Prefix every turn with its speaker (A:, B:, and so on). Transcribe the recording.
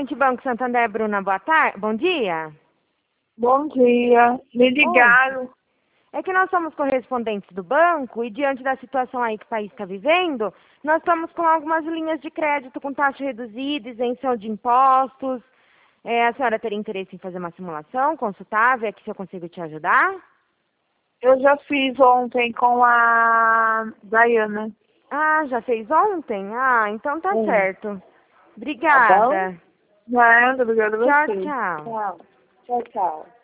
A: Corrente Banco Santander, Bruna, boa tarde. Bom dia.
B: Bom dia. Me ligaram.
A: É que nós somos correspondentes do banco e diante da situação aí que o país está vivendo, nós estamos com algumas linhas de crédito com taxa reduzida, isenção de impostos. A senhora teria interesse em fazer uma simulação, consultar, ver aqui se eu consigo te ajudar?
B: Eu já fiz ontem com a Dayana.
A: Ah, já fez ontem? Ah, então tá certo.
B: Tá bom?
A: Obrigada.
B: Nada, obrigada a
A: Tchau,
B: você.
A: tchau.
B: Tchau. Tchau, tchau.